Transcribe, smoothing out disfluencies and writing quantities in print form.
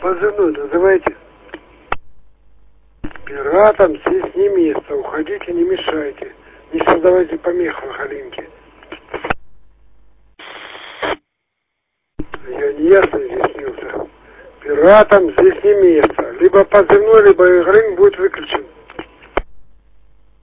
Позывной называйте. Пиратам здесь не место. Уходите, не мешайте. Не создавайте помех в Галинке. Я неясно изъяснился. Пиратам здесь не место. Либо позывной, либо Галин будет выключен.